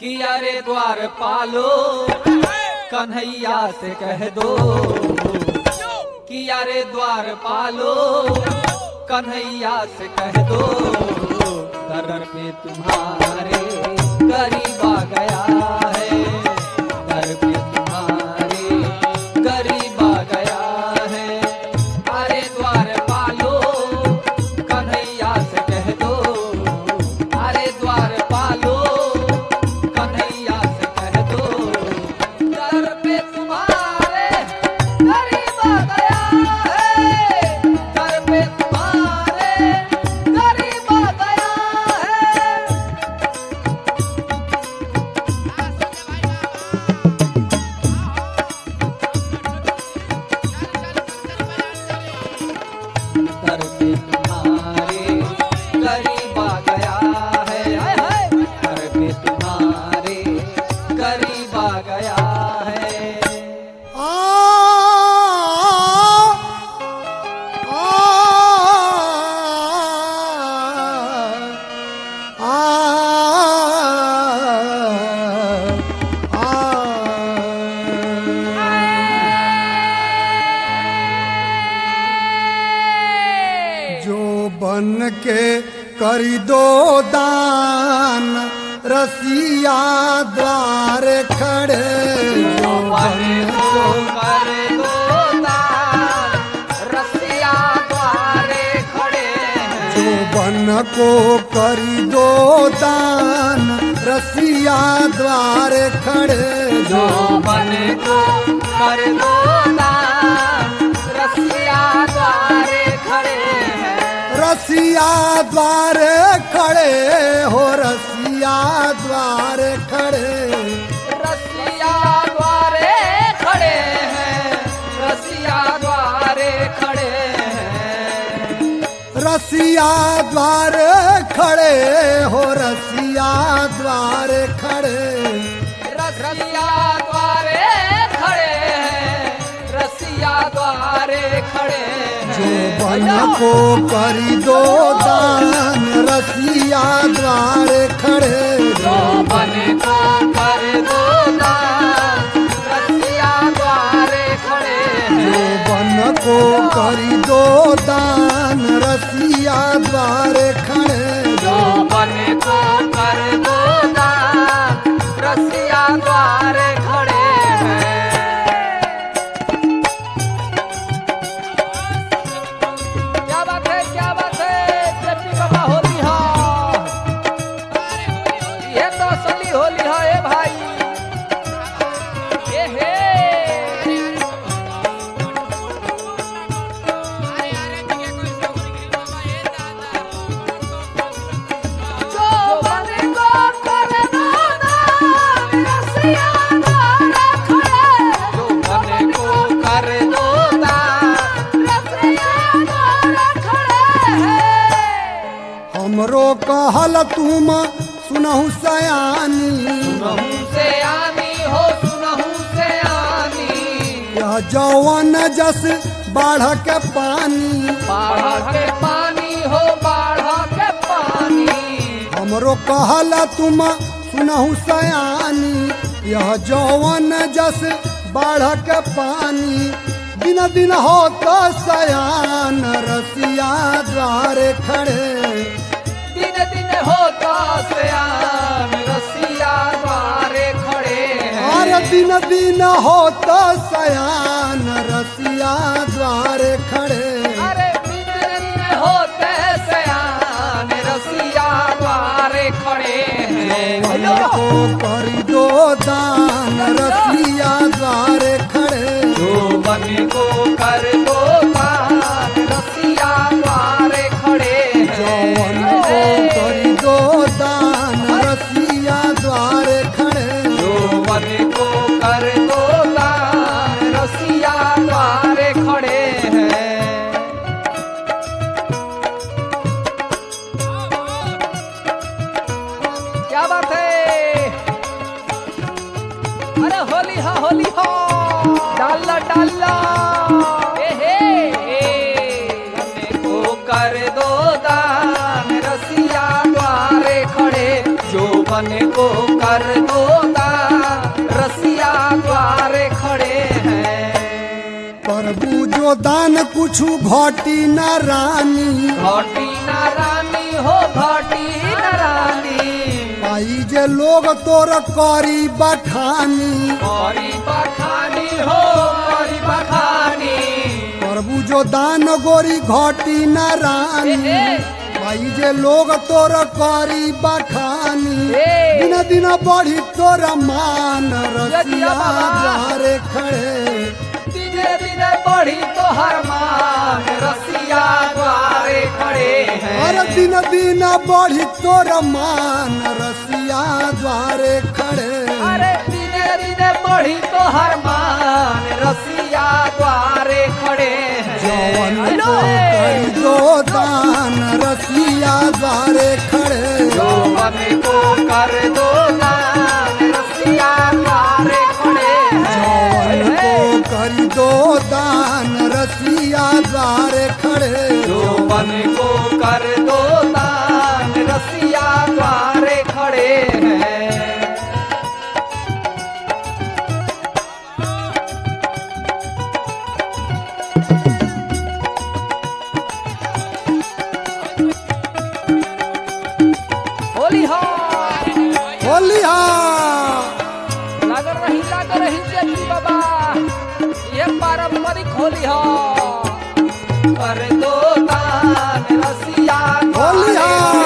कि अरे द्वार पालो कन्हैया से कह दो कि अरे द्वार पालो कन्हैया से कह दो दर पे तुम्हारे गरीब आ गया है, दर पे तुम्हारे गरीब आ गया है। अरे द्वार पालो कन्हैया से कह दो, अरे द्वार पालो कन्हैया से कह दो दर पे तुम्हारे गरीब आ गया है, दर पे तुम्हारे गरीब आ गया है। दर पे तुम्हारे गरीब आ गया है, हाय हाय, दर पे तुम्हारे गरीब आ गया है। आ आ आ जो बन के करी दो दान रसिया द्वार खड़े, जो बन को कर दो दान रसिया द्वारे खड़े हैं, जो बन को करी दो दान रसिया द्वार खड़े, जो बन को कर दो दान रसिया द्वारे खड़े हैं। रसिया द्वार खड़े हो, रसिया द्वार खड़े, रसिया द्वारे खड़े हैं, रसिया द्वारे खड़े हैं। रसिया द्वार खड़े हो, रसिया द्वार खड़े, रसिया द्वारे खड़े हैं, रसिया द्वारे खड़े हैं। जो बन को करी दो दान रसिया द्वार खड़े, जो बन को कर दो दान रसिया द्वारे खड़े जो हैं। बन को करी दो दान रसिया द्वार खड़े, जो बन को कर दो दान रसिया द्वारे खड़े हैं। क्या बात है, क्या बात है, जेपी बाबा होली हा, ये तो असली होली है ए भाई, ए हे। जो बन को कर दो दान रसिया द्वारे खड़े, जो बन को कर दो दान रसिया द्वारे खड़े हैं। हमरो कहल तुम सुनहु सयानी, सुनहु से आनी हो, सुनहु से आनी, यह जौवन जस बाढ़ के पानी, बाढ़ के पानी हो, बाढ़ के पानी। हमरो कहल तुम सुनहु सयानी, यह जौवन जस बाढ़ के पानी, दिन दिन हो तो सयान रसिया द्वार खड़े, दिन दिन होता सयान रसिया द्वारे खड़े हैं। और दिन दिन हो तो सयान रसिया द्वार खड़े, अरे दिन दिन होते सयान रसिया द्वारे खड़े हैं। को करी दो दान रसिया द्वार खड़े, जो बन को कर दो दान रसिया द्वारे खड़े जौवन हैं। को करी दो दान रसिया द्वार खड़े, जो बन को कर दो दान रसिया द्वारे खड़े हैं। क्या बात है, अरे होली हा, होली हा, डाला डाला, ए हे, बन को कर दो दान रसिया द्वारे खड़े, जो जोबन को कर दो दान रसिया द्वारे खड़े हैं। प्रभु जो दान कुछ घटी न रानी, घटी न रानी हो घटी न रानी, पाई जे लोग तोर करी बखानी, करी बखानी हो करी बखानी। प्रभु जो दान गोरी घटी न रानी, पाई जे लोग तोर करी बखानी, दिन दिन बढ़ी तोर मान रसिया द्वारे खड़े, दिने दिने बढ़ी तो हर मान रसिया द्वारे खड़े हैं। अरे दिन दिन बढ़ी तोर मान रसिया द्वारे खड़े, अरे दिने दिने बढ़ी तो हर मान रसिया द्वारे खड़े हैं। जवन को करी दो दान रसिया द्वारे खड़े, जोबन को कर दो दान रसिया द्वारे खड़े हैं। जवन को करी दो दान रसिया द्वारे खड़े, जोबन को कर दो दान रसिया द्वारे खड़े हैं। होली हो होलिया लागल रही जेठी बाबा, ये पारंपरिक होली हो। कर दो दान रसिया होलिया,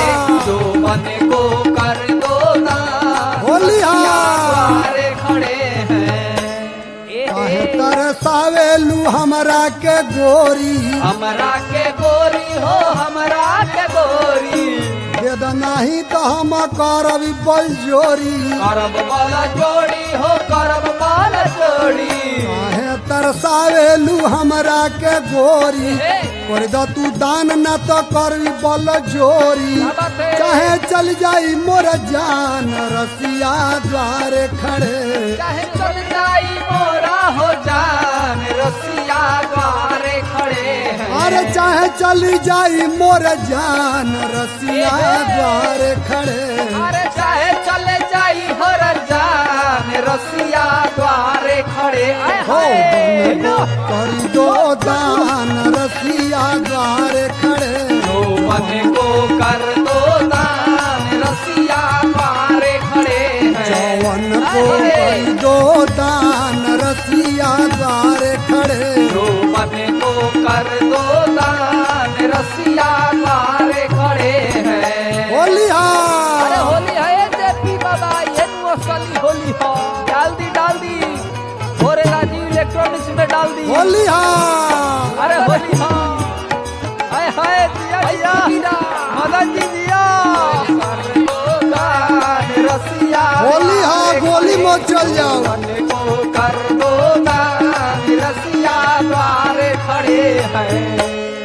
जोबन को कर दो दान होलिया, द्वारे खड़े हैं। काहे तरसावेलू हमरा के गोरी, हमरा के गोरी हो हमरा के गोरी, वेद नाही तो हम करब बल जोरी, करब बल जोड़ी हो करब बल जोड़ी। काहे तरसावेलू हमरा के गोरी, कर द तू दान न तो करबी बल जोरी, चाहे चल जाई मोर जान रसिया द्वारे खड़े, चाहे चल जाई मोरा हो जान रसिया द्वारे खड़े हैं। अरे चाहे चली जाई मोर जान रसिया द्वारे खड़े, अरे चाहे चले जाई हर जान रसिया द्वारे खड़े। आय हो हाय बन को करी दो दान रसिया द्वारे खड़े, जोबन को कर दो दान रसिया द्वारे खड़े हैं। जवन को करी दो दान रसिया द्वारे खड़े, जोबन को कर दो दान रसिया द्वारे खड़े हैं। होलिया अरे होली है जेपी बाबा, ये असली होली हो। डाल दी भोरे राजीव इलेक्ट्रॉनिक्स में डाल दी। होलिया अरे होली हो हाय हाय दिया दिया मदन जी दिया। कर दो दान रसिया होलिया गोली मत चल जाओ, जोबन को कर दो दान रसिया द्वारे खड़े हैं।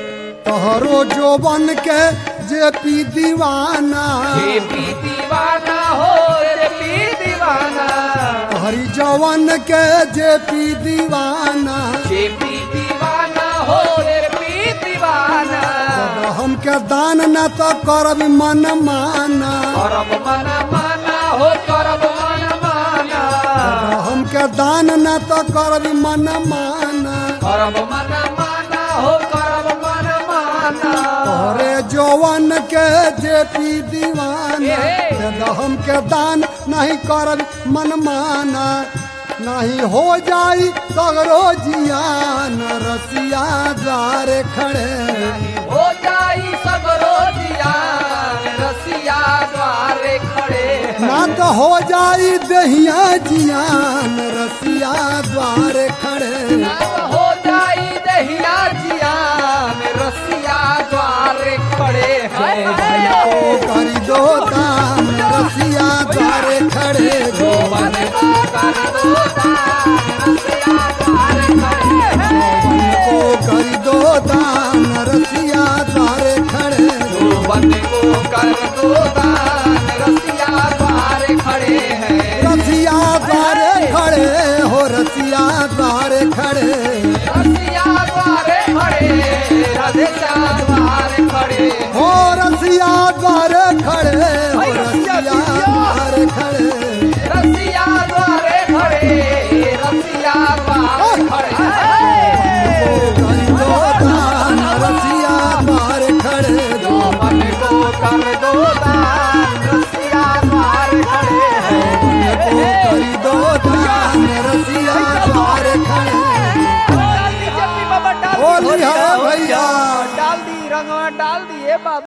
तोहरो जोबन के जेपी दीवाना, जेपी दीवाना हो जेपी दीवाना, हरी जवन के जेपी दीवाना, जेपी दीवाना हो जेपी दीवाना। हमके दान न तो करब मन माना, करब मन माना हो करब मन माना, हमके दान न तो करब मन माना, करब मन माना हो करब मन माना। तोहरे जवन के जेपी दीवाना, हमके दान नहीं करब मन माना, नहीं हो जाई सगरो जियान रसिया द्वारे खड़े, हो जाई सगरो जियान रसिया द्वारे खड़े हैं। ना तो हो जाई दहिया जियान रसिया द्वारे खड़े, हो जाई दहिया जियान रसिया द्वारे खड़े हैं। ओ करी दो दान रसिया द्वारे खड़े, जोबन को कर दो दान रसिया द्वारे खड़े हैं। ओ करी दो दान रसिया द्वारे खड़े, जोबन को कर दो दान रसिया द्वारे खड़े हैं। रसिया द्वारे खड़े हो रसिया द्वारे खड़े, रसिया द्वारे खड़े रसिया द्वारे खड़े हो रसिया द्वारे खड़े हो दो दान रसिया द्वार खड़े हैं हमको कर दो दान रसिया द्वार खड़े डाल दी जप्पी बाबा डाल दी होली है भैया डाल दी रंगवा डाल दिए बाबा।